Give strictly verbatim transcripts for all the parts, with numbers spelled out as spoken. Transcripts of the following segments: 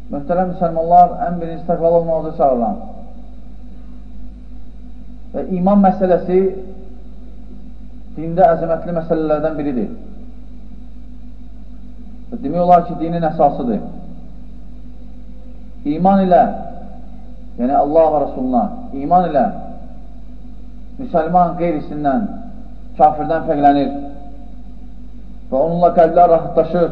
Möhtərəm müsəlmanlar, ən birinci təqvalı olmağıza çağırıram. Və iman məsələsi dində əzəmətli məsələlərdən biridir. Və demək olar ki, dinin əsasıdır. İman ilə, yəni Allah və Rasuluna, iman ilə müsəlman qeyrisindən, kafirdən fərqlənir və onunla qəlblər rahatlaşır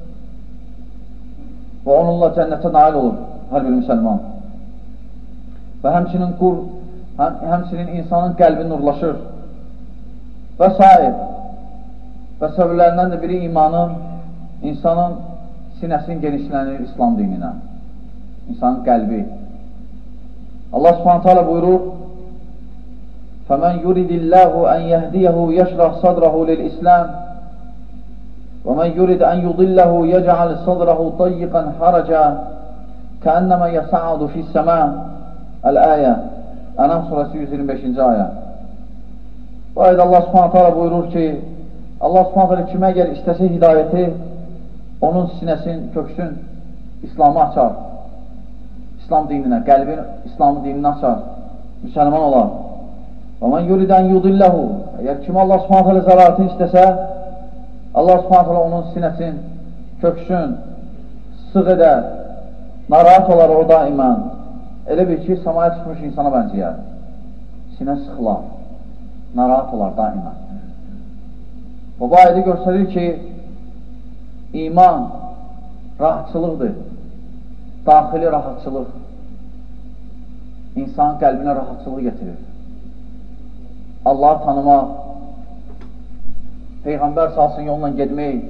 və onunla cənnətə nail olur hər bir müsəlman. Və həmçinin qur, həm, həmçinin insanın qəlbi nurlaşır və s. Və səbəblərindən də biri imanın, insanın sinəsinin genişlənir İslam dininə, insanın qəlbi. Allah subhanət hələ buyurur, فَمَنْ يُرِدِ اللّٰهُ أَنْ يَهْدِيَهُ يَشْرَحْ صَدْرَهُ لِلْإِسْلَامِ وَمَنْ يُرِدْ أَنْ يُضِلَّهُ يَجْعَلْ صَدْرَهُ ضَيِّقًا حَرَجًا كَأَنَّمَا يَصَعَّدُ فِي السَّمَاءِ El-Aya, Ənam surəsi yüz iyirmi beşinci ayə. Bu ayədə Allah subhanət hələ buyurur ki, Allah subhanət hələ kimə gəlir istəsə hidayəti, onun sinəsin, köksün İslamı açar, İslam dininə, qəlbin İslamı dinini açar, müsəlman olar. Və mən yuridən yudilləhu, əgər kim Allah subhanət hələ zəratını istəsə, Allah subhanət hələ onun sinəsin, köksün, sığ edər, narahat olar o daimən. Elə bir ki, samaya çıxmış insana bənziyər, sinə sıxılar, narahat olar daimən. Və bu ayədə göstərir ki, iman rahatçılıqdır, daxili rahatçılıq, insanın qəlbinə rahatçılıq getirir. Allahı tanımaq, Peyğəmbər salsın yolundan gedmək,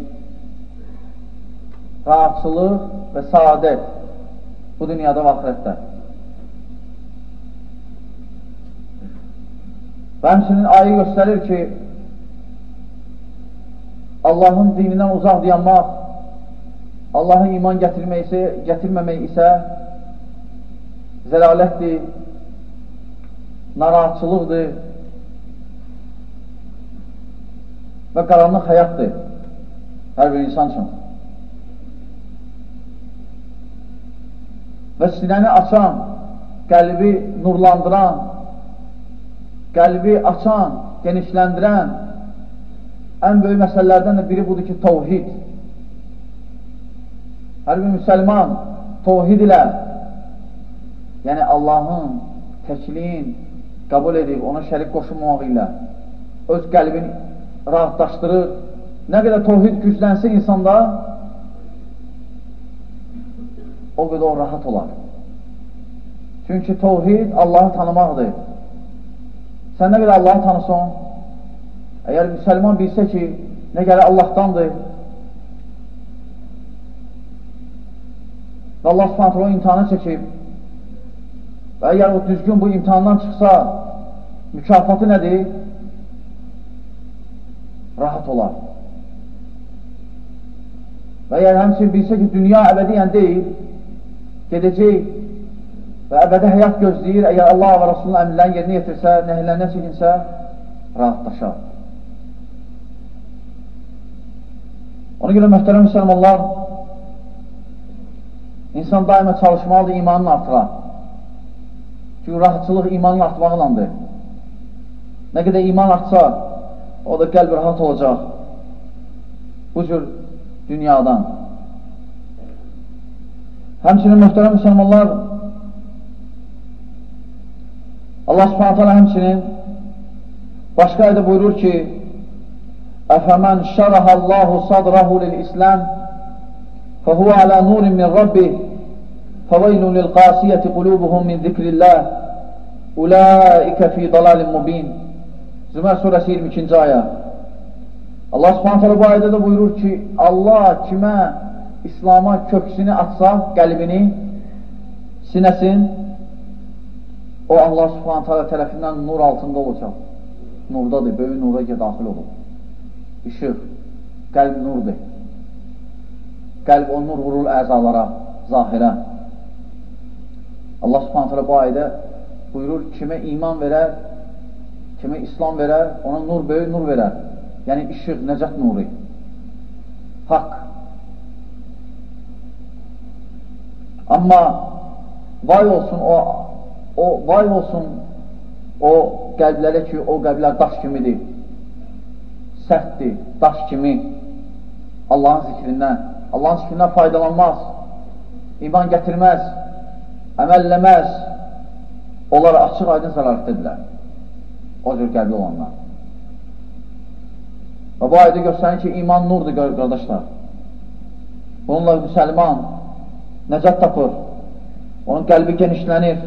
rahatçılıq və saadət bu dünyada və axirətdə. Və həmçinin ayə göstərir ki, Allahın dinindən uzaq dayanmaq, Allah'a iman gətirmək isə, gətirməmək isə zəlalətdir, narahatçılıqdır və qaranlıq həyatdır hər bir insan üçün. Və sinəni açan, qəlbi nurlandıran, qəlbi açan, genişləndirən ən böyük məsələlərdən də biri budur ki, təvhid. Hər bir müsəlman təvhid ilə, yəni Allahın təkliyin qəbul edib, ona şərik qoşulmamaq ilə öz qəlbini rahatlaşdırır. Nə qədər təvhid güclənsə insanda, o qədər o rahat olar. Çünki təvhid Allahı tanımaqdır. Sən nə qədər Allahı tanısan, əgər müsəlman bilsə ki, nə gələ Allahdandır və Allah subhanətlə o imtihanı çəkib və əgər o düzgün bu imtihandan çıxsa, mükafatı nədir? Rahat olar. Və əgər həmçin bilsə ki, dünya əbədiyyən deyil, gedəcək və əbədi həyat gözləyir, əgər Allah və Rasulun əmrlərini yerinə yetirsə, nəhiylərinə çəkinsə, rahatlaşar. Ona görə möhtərəm müsəlmanlar, insan daima çalışmalıdır imanını artıra. Çünki rahatçılıq imanını artmaqlandır. Nə qədər iman artsa, o da qəlb rahat olacaq bu cür dünyadan. Həmçinin möhtərəm müsəlmanlar, Allah subhanət hələ həmçinin başqa ayda buyurur ki, Əfəmən şərəhəllahu sadrahu lil-İslam fəhuvə alə nurin min Rabbih fəveylun lil-qasiyyəti qulubuhum min zikrillah ulaikə fi dalalin mubin. Zümər surəsi iyirmi ikinci ayə. Allah subhanət hələ bu ayda da buyurur ki, Allah kimə İslam'a köksünü açsa, qəlbini, sinəsin, o Allah subhanət hələ tərəfindən nur altında olacaq. Nurdadır, böyük nura daxil olur. İşıq, qəlb nurdur. Qəlb o nur vurur əzalara, zahirə. Allah subhanət hələ bu ayda buyurur, kimə iman verər, kimə İslam verər, ona nur, böyük nur verər. Yəni işıq, nəcət nuru, haqq. Amma vay olsun o, o vay olsun o qəlblərə ki, o qəlblər daş kimidir, sərtdir, daş kimi Allahın zikrindən, Allahın zikrindən faydalanmaz, iman gətirməz, əməlləməz, onlara açıq aydın zərarətdirlər, o cür qəlbi olanlar. Və bu ayda göstərir ki, iman nurdur, qardaşlar. Bununla müsəlman nəcat tapır, onun qəlbi genişlənir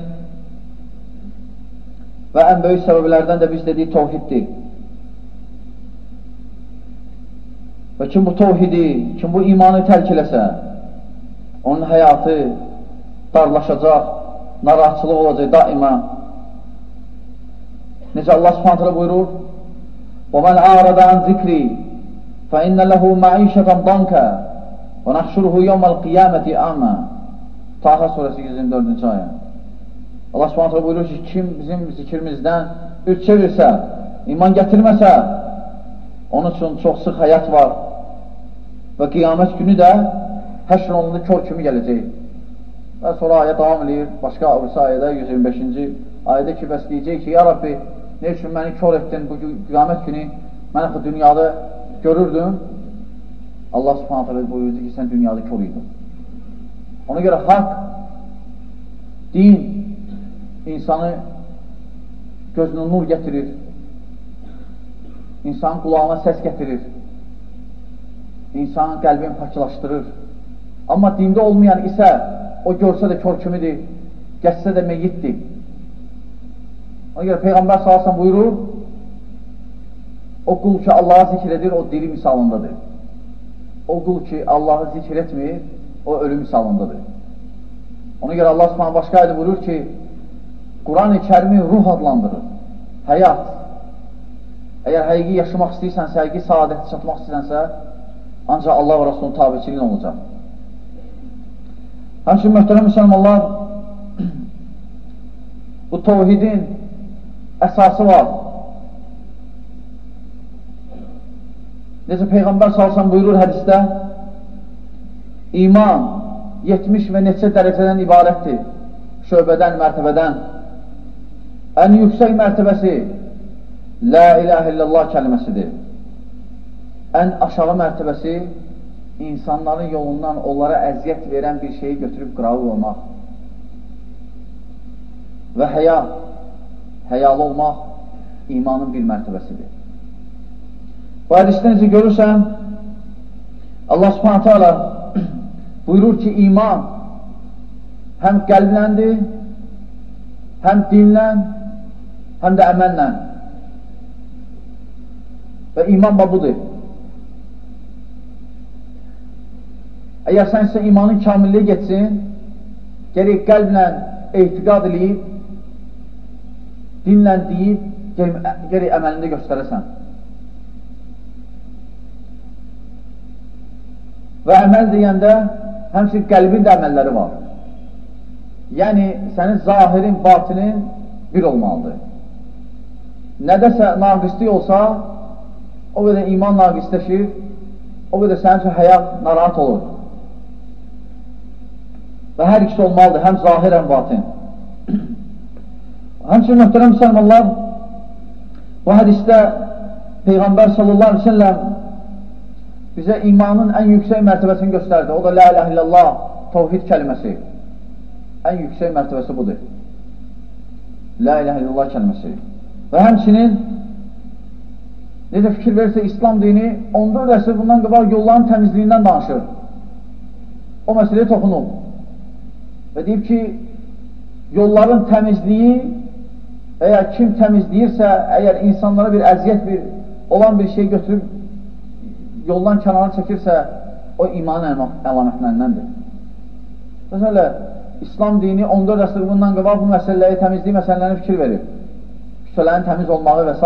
və ən böyük səbəblərdən də biz dedik təvhiddir. Və kim bu təvhidi, kim bu imanı tərk eləsə, onun həyatı darlaşacaq, narahatçılıq olacaq daima. Necə Allah Subhanahu taala buyurur: وَمَنْ أَعْرَضَ عَنْ ذِكْرِي فَإِنَّ لَهُ مَعِيشَةً ضَنْكًا وَنَحْشُرُهُ يَوْمَ الْقِيَامَةِ أَعْمَى. Taha surəsi yüz iyirmi dördüncü ayə. Allah Subhanahu taala buyurur ki, kim bizim zikrimizdən üç çevirsə, iman gətirməsə, onun üçün çox sıx həyat var və qiyamət günü də həşr olunduğu kör kimi gələcək. Və sonra ayə davam edir, başqa öbürsə ayədə yüz iyirmi beşinci ayədə ki, bəs deyəcək ki, ya Rabbi, ne üçün məni kör etdin bu qiyamət günü, mən axı dünyada görürdüm. Allah Subhanahu taala buyurdu ki, sən dünyada kör idin. Ona görə haqq, din insanı gözünə nur gətirir, insanın qulağına səs gətirir, insanın qəlbini paklaşdırır. Amma dində olmayan isə o görsə də kör kimidir, gəçsə də meyyitdir. Ona görə Peyğəmbər sallallahu əleyhi və səlləm buyurur, o qul ki Allah'a zikr edir, o diri misalındadır. O qul ki Allah'ı zikr etmir, o ölü misalındadır. Ona görə Allah Subhanahu başqa ayədə buyurur ki, Quran-ı Kərimi ruh adlandırır, həyat. Əgər həqiqi yaşamaq istəyirsənsə, həqiqi saadəti çatmaq istəyirsənsə, ancaq Allah və Rasulunun tabiçiliyin olacaq. Həmçinin möhtərəm müsəlmanlar, bu təvhidin əsası var. Necə Peyğəmbər sallallahu əleyhi və səlləm buyurur hədisdə, iman yetmiş və neçə dərəcədən ibarətdir, şöbədən, mərtəbədən. Ən yüksək mərtəbəsi La ilahə illallah kəlməsidir. Ən aşağı mərtəbəsi insanların yolundan onlara əziyyət verən bir şeyi götürüb qırağı olmaq. Və həya, həyalı olmaq imanın bir mərtəbəsidir. Bu hədisdə necə görürsən, Allah Subhanahu taala buyurur ki, iman həm qəlbləndir, həm dinlən, həm də əməllə. Və iman budur. Əgər sən isə imanın kamilliyi getsin, gərək qəlblə etiqad edib, dinlə deyib, gərək əməlində göstərəsən. Və əməl deyəndə, həmçin qəlbin də əməlləri var. Yəni, sənin zahirin, batinin bir olmalıdır. Nədəsə naqislik olsa, o qədər iman naqisləşir, o qədər sənin üçün həyat narahat olur. Və hər ikisi olmalıdır, həm zahir, həm batin. Həmçinin möhtərəm müsəlmanlar, bu hədisdə Peyğəmbər sallallahu aleyhi ve sellem bizə imanın ən yüksək mərtəbəsini göstərdi. O da la ilahe illallah, təvhid kəlməsi. Ən yüksək mərtəbəsi budur. La ilahe illallah kəlməsi. Və həmçinin necə fikir verirsə, İslam dini on dörd əsr bundan qabaq yolların təmizliyindən danışır. O məsələyə toxunub. Və deyib ki, yolların təmizliyi və ya kim təmizləyirsə, əgər insanlara bir əziyyət bir, olan bir şey götürüb yoldan kənara çəkirsə, o imanın əlamətlərindəndir. Məsələ, İslam dini on dörd əsr bundan qabaq bu məsələləri, təmizliyi məsələlərini fikir verir. Küçələrin təmiz olmağı və s.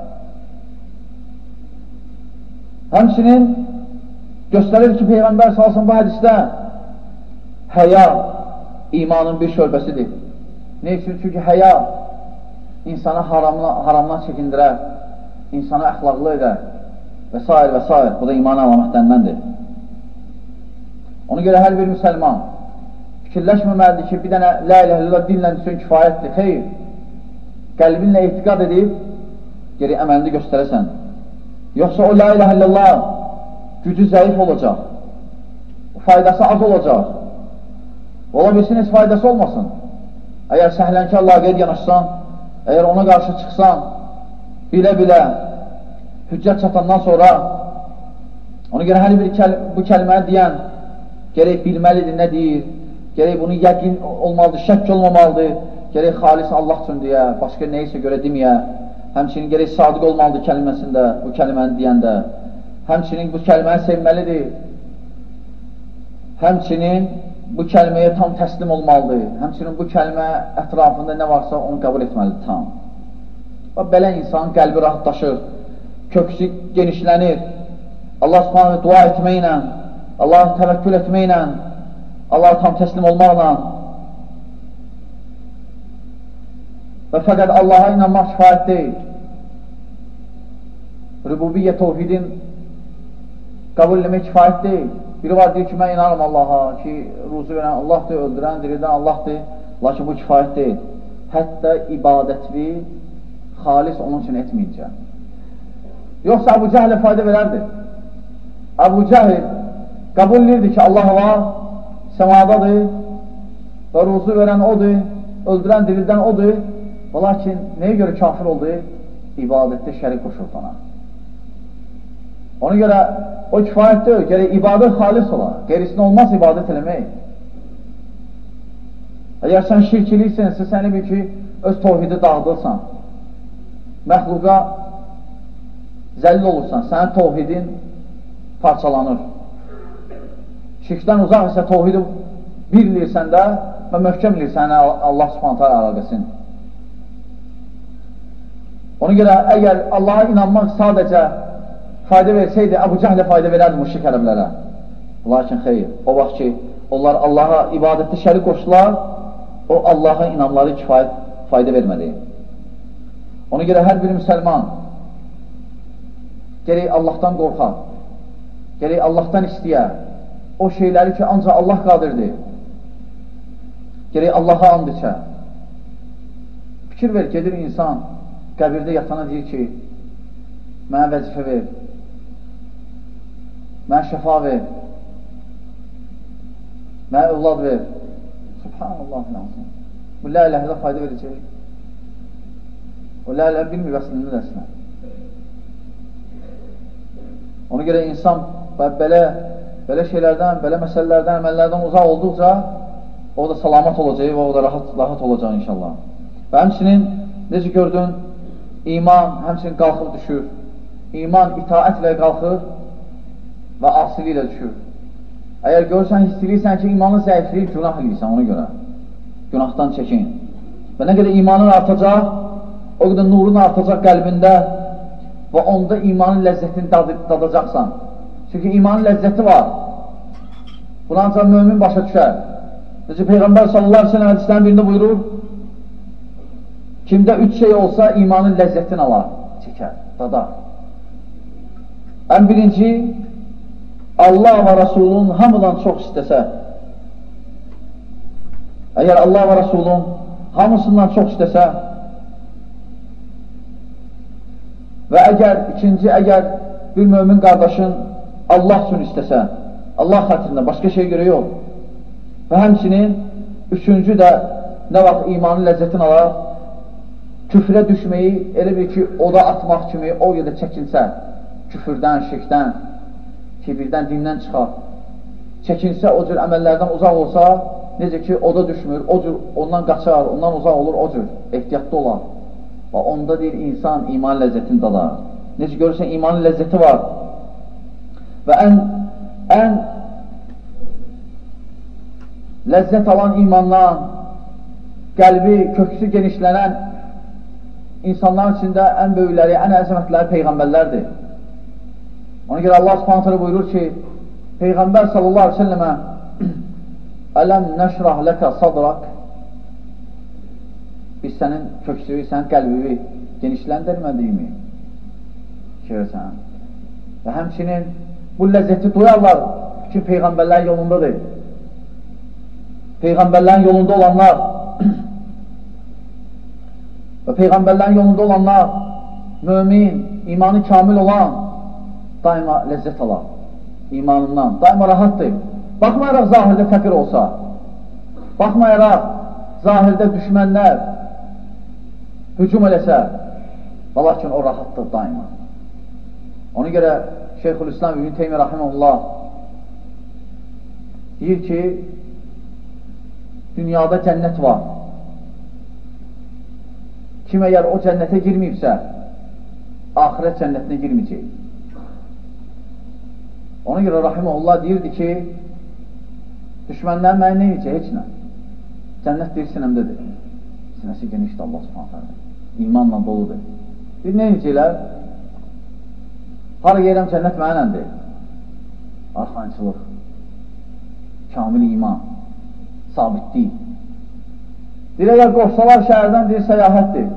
Həmçinin göstərir ki, Peyğəmbər sallallahu əleyhi və səlləm bu hədisdə həya imanın bir şöbəsidir. Ne üçün? Çünki həya insana haramla, haramdan çəkindirər, insana əxlaqlı edər və s. və s. Bu da imanın əlamətlərindəndir. Ona görə hər bir müsəlman fikirləşməməlidir ki, bir dənə la ilahe illallah dinlə desən kifayətdir. Xeyr, qəlbinlə etiqad edib, geri əməlini göstərəsən. Yoxsa o la ilahe illallah gücü zəif olacaq, faydası az olacaq. Ola bilsin, heç faydası olmasın. Əgər səhlənkar laqeyd yanaşsan, əgər ona qarşı çıxsan, bilə-bilə, hüccət çatandan sonra, ona görə hər bir kəl bu kəlməni deyən, gərək bilməlidir, nə deyir, gərək bunu yəqin olmalıdır, şəkk olmamalıdır, gərək xalis Allah üçün deyə, başqa neysə görə deməyə, həmçinin gərək sadiq olmalıdır kəlməsində, bu kəlməni deyəndə, həmçinin bu kəlməni sevməlidir, həmçinin bu kəlməyə tam təslim olmalıdır, həmçinin bu kəlmə ətrafında nə varsa onu qəbul etməlidir tam. Və belə insan qəlbi rahatlaşır, köksü genişlənir, Allah subhanə dua etməklə, Allah'a təvəkkül etməklə, Allah'a tam təslim olmaqla və fəqət Allah'a inanmaq kifayət deyil. Rububiyyə tevhidin qəbul etmək kifayət deyil. Biri var deyir ki, mən inanırım Allah'a ki, ruzu verən Allahdır, öldürən, dirildən Allahdır, lakin bu kifayət deyil. Hətta ibadətli, xalis onun üçün etməyəcək. Yoxsa Əbu Cəhlə fayda verərdir. Əbu Cəhil qəbul edirdi ki, Allah var, səmadadır və ruzu verən odur, öldürən, dirildən odur. Və lakin nəyə görə kafir oldu? İbadətdə şərik qoşuldu ona. Ona görə o kifayət deyil, gərək ibadət xalis ola, qeyrisində olmaz ibadət eləmək. Əgər sən şirkiliysənsə, səni bil ki, öz tevhidi dağıdırsan, məxluqa zəlil olursan, sənin tevhidin parçalanır. Şirkdən uzaq isə tevhidi bir bilirsən də və möhkəm bilirsən Allah subhanətə əlaqəsini. Ona görə əgər Allaha inanmaq sadəcə fayda versəydi, Əbu Cəhlə fayda verərdi müşrik ərəblərə. Lakin xeyr, o vaxt ki, onlar Allaha ibadətdə şərik qoşdular, o Allaha inanları kifayət fayda vermədi. Ona görə hər bir müsəlman gərək Allahdan qorxar, gərək Allahdan istəyər, o şeyləri ki, ancaq Allah qadirdir, gərək Allaha and içər. Fikir ver, gedir insan, qəbirdə yatana deyir ki, mənə vəzifə ver, mənə şəfa ver, mənə övlad ver. Subhanallah lazım. Bu la ilahe illallah fayda verəcək. O la ilahe bilmir əslində dəsinə. Ona görə insan belə, belə şeylərdən, belə məsələlərdən, əməllərdən uzaq olduqca o da salamat olacaq və o da rahat, rahat olacaq inşallah. Və həmçinin, necə gördün, iman həmçinin qalxıb düşür. İman itaətlə qalxır və asili ilə düşür. Əgər görürsən, hissiliysən ki, imanın zəifliyir, günah eləyirsən ona görə. Günahdan çəkin. Və nə qədər imanın artacaq, o qədər nurun artacaq qəlbində və onda imanın ləzzətini dad dadacaqsan. Çünki imanın ləzzəti var. Bunu ancaq mömin başa düşər. Necə Peyğəmbər sallallahu aleyhi ve sellem hədislərin birində buyurur, kimdə üç şey olsa imanın ləzzətini alar, çəkər, dadar. Ən birinci, Allah və Rasulun hamıdan çox istəsə, əgər Allah və Rasulun hamısından çox istəsə və əgər, ikinci, əgər bir mömin qardaşın Allah üçün istəsə, Allah xətrində, başqa şey görə yox. Və həmçinin, üçüncü də nə vaxt imanın ləzzətini alar, küfrə düşməyi elə bir ki, oda atmaq kimi o ya da çəkinsə, küfürdən, şirkdən, kibirdən, dindən çıxar, çəkinsə, o cür əməllərdən uzaq olsa, necə ki, oda düşmür, o cür ondan qaçar, ondan uzaq olur, o cür ehtiyatlı olar. Və onda deyir, insan iman ləzzətini dadar. Necə görürsən, imanın ləzzəti var. Və ən, ən ləzzət alan imandan, qəlbi, köksü genişlənən insanların içində ən böyükləri, ən əzəmətləri Peyğəmbərlərdir. Ona görə Allah subhanətlə buyurur ki, Peyğəmbər sallallahu aleyhi ve sellemə Ələm nəşrah ləkə sadrak, biz sənin köksünü, sənin qəlbini genişləndirmədiyimi görürsən. Və həmçinin bu ləzzəti duyarlar ki, Peyğəmbərlər yolundadır. Peyğəmbərlərin yolunda olanlar və Peyğəmbərlərin yolunda olanlar, mömin, imanı kamil olan daima ləzzət alar imanından, daima rahatdır. Baxmayaraq zahirdə fəqir olsa, baxmayaraq zahirdə düşmənlər hücum eləsə, və lakin o rahatdır daima. Ona görə Şeyxülislam İbn Teymiyyə Rahiməhullah deyir ki, dünyada cənnət var. Kim əgər o cənnətə girməyibsə, axirət cənnətinə girməyəcək. Ona görə Rahiməhullah deyirdi ki, düşmənlər mənə nə edəcək? Heç nə. Cənnət deyir sinəmdədir. Sinəsi genişdir Allah subhanət hələ. İmanla doludur. Bir nə edəcəklər? Hara yerəm cənnət mənəndir. Arxançılıq, kamil iman, sabitlik. Deyir, əgər qoşsalar şəhərdən deyir, səyahətdir.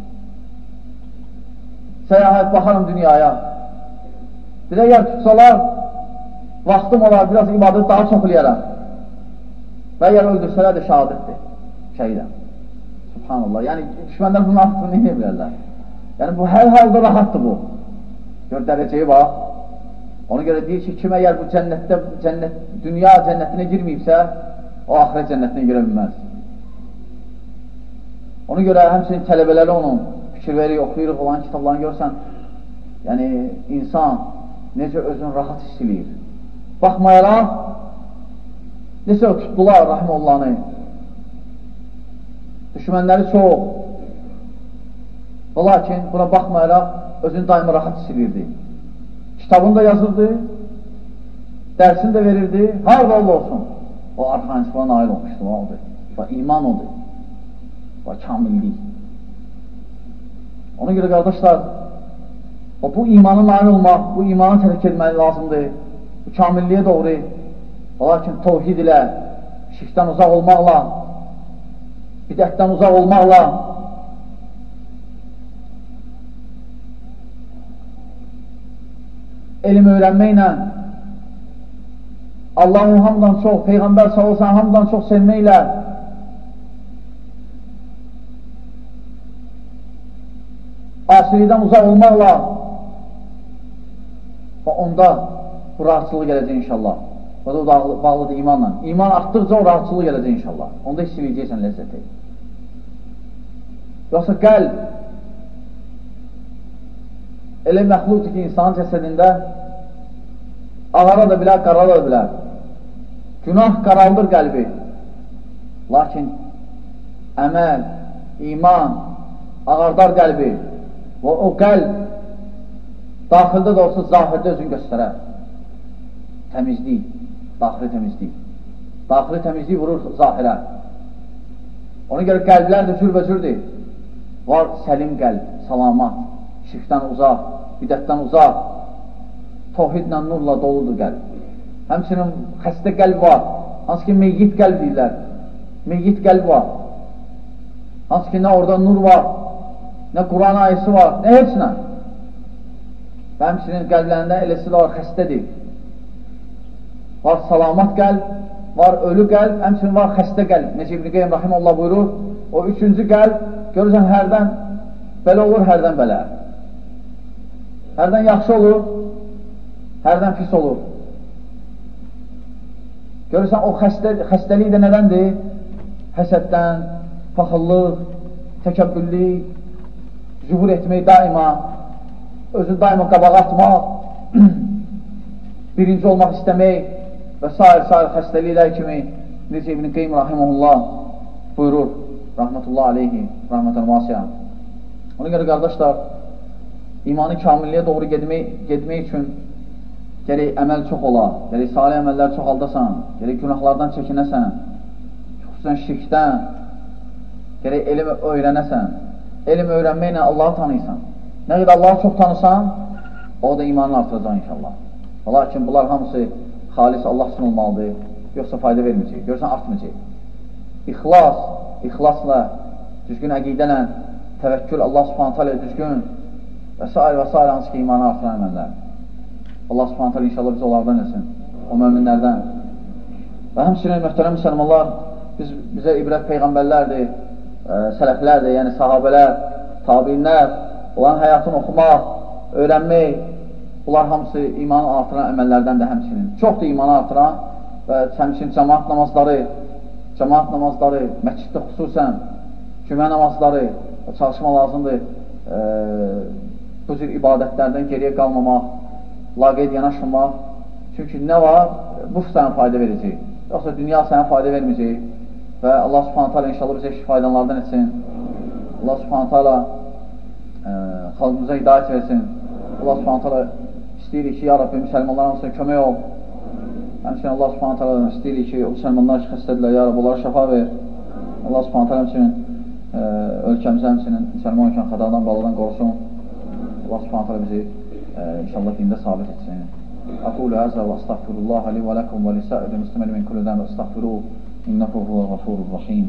Səyahət, baxarım dünyaya. Deyir, əgər tutsalar, vaxtım olar, biraz ibadət daha çox eləyərəm. Və əgər öldürsələr də şəhadətdir, şəhidəm. Subhanallah, yəni düşmənlər bunun artıqını neyini bilərlər? Yəni bu hər halda rahatdır bu. Gör, dərəcəyi bax. Ona görə deyir ki, kim əgər bu cənnətdə, cənnət, dünya cənnətinə girməyibsə, o axirət cənnətinə girə bilməz. Ona görə həmçinin tələbələri onun fikir verir, oxuyuruq olan kitablarını görsən, yəni insan necə özünü rahat hiss edir. Baxmayaraq, necə tutdular Rahiməllahını, düşmənləri çox, və lakin buna baxmayaraq özünü daima rahat hiss edirdi. Kitabını da yazırdı, dərsini də verirdi, harada Allah olsun. O arxançılığa nail olmuşdu, o oldu. Və iman oldu. Və kamillik. Ona görə qardaşlar, bu imana nail olmaq, bu imana tərk etməli lazımdır. Bu kamilliyə doğru. Lakin tevhid ilə, şirkdən uzaq olmaqla, bidətdən uzaq olmaqla, elm öyrənməklə, Allah'ın hamdan çox, Peyğəmbər sallallahu hamdan çox sevməklə, asilikdən uzaq olmaqla və onda bu rahatçılığı gələcək inşallah. Və da o bağlıdır imanla. İman artdıqca o rahatçılığı gələcək inşallah. Onda hiss edəcəksən ləzzəti. Yoxsa qəlb elə məxluqdur ki, insanın cəsədində ağara da bilər, qarara da bilər. Günah qaraldır qəlbi. Lakin əməl, iman ağardar qəlbi və o qəlb daxildə də olsa zahirdə özünü göstərər. Təmizlik, daxili təmizlik. Daxili təmizlik vurur zahirə. Ona görə qəlblər də cürbəcürdür. Var səlim qəlb, salamat, şirkdən uzaq, bidətdən uzaq, tevhidlə, nurla doludur qəlb. Həmçinin xəstə qəlb var, hansı ki meyyit qəlb deyirlər, meyyit qəlb var. Hansı ki nə orada nur var, nə Quran ayəsi var, nə heç nə. Və həmçinin qəlblərində eləsi də var, xəstədir. Var salamat qəlb, var ölü qəlb, həmçinin var xəstə qəlb. Necə İbn Qeym Rahiməhullah buyurur, o üçüncü qəlb, görürsən hərdən belə olur, hərdən belə. Hərdən yaxşı olur, hərdən pis olur. Görürsən, o xəstə, xəstəlik də nədəndir? Həsəddən, paxıllıq, təkəbbürlük, zühur etmək daima, özü daima qabağa atmaq, birinci olmaq istəmək və s-s xəstəliklər kimi necə İbn Qeym Rahiməhullah buyurur, rahmetullah aleyhi, rahmetən vasiyyə. Ona görə qardaşlar, imanı kamilliyə doğru gedmək, gedmək üçün gərək əməl çox ola, gərək salih əməllər çox aldasan, gərək günahlardan çəkinəsən, xüsusən şirkdən, gərək elm öyrənəsən, elm öyrənməklə Allahı tanıysan. Nə qədər Allahı çox tanısan, o da imanını artıracaq inşallah. Lakin bunlar hamısı xalis Allah üçün olmalıdır, yoxsa fayda verməyəcək, görsən artmayacaq. İxlas, ixlasla, düzgün əqidənlə, təvəkkül, Allah subhanətə alə düzgün və s. və s. hansı ki imanı artıran əməllər. Allah subhanətə alə inşallah biz onlardan eləsin, o möminlərdən. Və həmçinin möhtərəm müsəlmanlar, biz, bizə ibrət peyğəmbərlərdir, ə, sələflərdir, yəni sahabələr, tabinlər, onların həyatını oxumaq, öyrənmək, bunlar hamısı imanı artıran əməllərdən də həmçinin. Çoxdur imanı artıran və həmçinin cəmaat namazları, cəmaat namazları, məsciddə xüsusən, cümə namazları çalışma lazımdır. E, bu cür ibadətlərdən geriyə qalmamaq, laqeyd yanaşmamaq. Çünki nə var? Bu sənə fayda verəcək. Yoxsa dünya sənə fayda verməyəcək. Və Allah subhanət hala inşallah bizə faydalardan etsin. Allah subhanət hala e, xalqımıza hidayət versin. Allah subhanət hala istəyirik ki, ya Rabbi, müsəlmanlar hamısına kömək ol. Həmçinin Allah subhanət hala istəyirik ki, o müsəlmanlar ki, xəstədirlər, ya Rabbi, onlara şəfa ver. Allah subhanət hala həmçinin e, ölkəmizə həmçinin müsəlman olkən xədadan, baladan qorusun. Allah subhanət hala bizi e, inşallah dində sabit etsin. Aqulu həzə və astagfirullah li və ləkum və lisə'il müstəməli min kulli dən və astagfiruhu innehu huvə ğafurur rahim.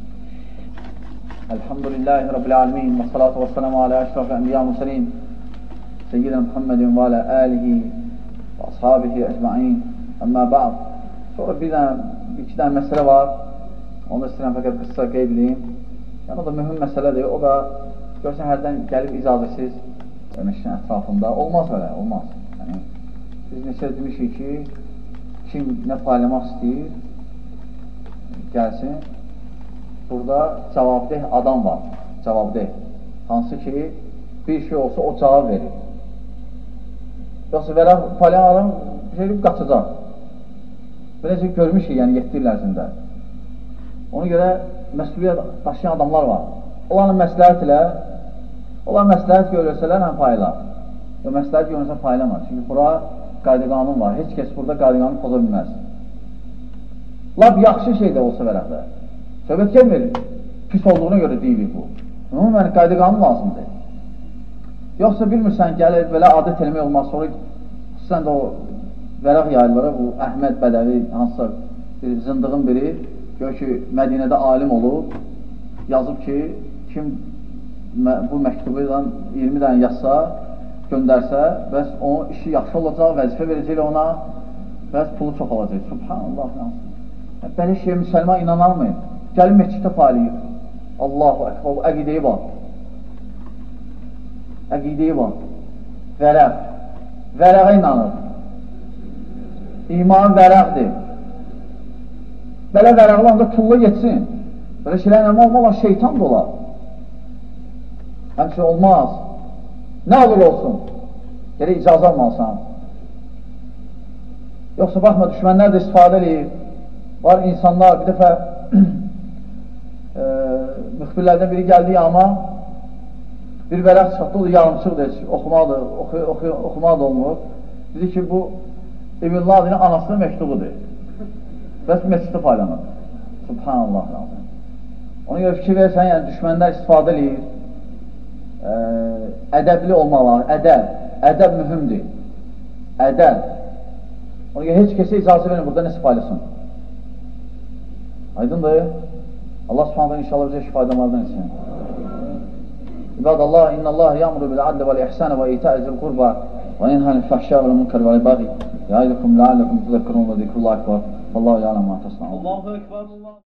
Elhamdülillahi Rabbil alemin və salatu və selamu alə əşrafı ənbiya müsəlin Seyyidina Muhammedin və alə əlihi və ashabihi əcma'in. Əmmə ba'd. Sonra bir dənə, iki dənə məsələ var. Onu da istəyirəm fəqət qıssa qeyd edeyim. Yəni, o da mühüm məsələdir. O da, görsən, hərdən gəlib icazəsiz demişkin ətrafında. Olmaz öyle, olmaz. Yəni, biz neçə demişik ki, kim nə paylamaq istəyir, gəlsin. Burada cavabdeh adam var. Cavabdeh. Hansı ki, bir şey olsa o cavab verir. Yoxsa verə paylayan adam şey qaçacaq. Beləcə görmüşük, yəni yetdi il ərzində. Ona görə məsuliyyət daşıyan adamlar var. Onların məsləhət ilə, onlar məsləhət görürsələr, həm paylar. Və məsləhət görürsə paylamaz. Çünki bura qayda qanun var. Heç kəs burada qayda qanunu poza bilməz. Lab yaxşı şey də olsa verəqdə. Söhbət gəlmir, pis olduğuna görə deyilir bu. Ümumən qayda qanun lazımdır. Yoxsa bilmirsən, gəlir, belə adət eləmək olmaz. Sonra xüsusən də o vərəq yayılır, bu Əhməd Bədəvi, hansısa bir zındığın biri, gör ki, Mədinədə alim olub, yazıb ki, kim bu məktubu iyirmi dənə yazsa, göndərsə, bəs onun işi yaxşı olacaq, vəzifə verəcək ona, bəs pulu çox olacaq. Subhanallah, yansın. Belə şeyə müsəlman inanarmı? Gəlin məsciddə paylayır. Allahu Ekber, bu əqidəyi var. Əqidəyi var. Vərəq. Vərəqə inanır. İman vərəqdir. Belə vərəqlə onda tulla geçsin. Belə şeylər nəmə olmalar, şeytan da olar. Həmçin olmaz. Nə olur olsun? Gələ icazə almalısan. Yoxsa baxma, düşmənlər də istifadə edir. Var insanlar, bir dəfə e, müxbirlərdən biri gəldi ama bir vərəq çıxdı, o da yarımçıqdır, oxumadır, oxu, oxu, oxumadır olmur. Dedi ki, bu İbn Ladinin anasının məktubudur. Bəs məsciddə paylanır. Subhanallah. Ona görə fikir versən, yəni düşmənlər istifadə edir. Ə, ədəbli olmalar, ədəb. Ədəb mühümdür. Ədəb. Ona görə heç kəsə icazə verin, burada nəsə paylasın. Aydındır. Allah subhanədən inşallah bizə şifaydalardan etsin. İbadallah, innallah ya'muru bil adli vel ihsani ve ita'i zil qurba ve yenha anil fahşai vel munkari vel baghi. Ya'idukum la'allakum tezekkerun ve zikrullah ekber. Vallahu ya'lemu ma tasna'un. Allahu ekber.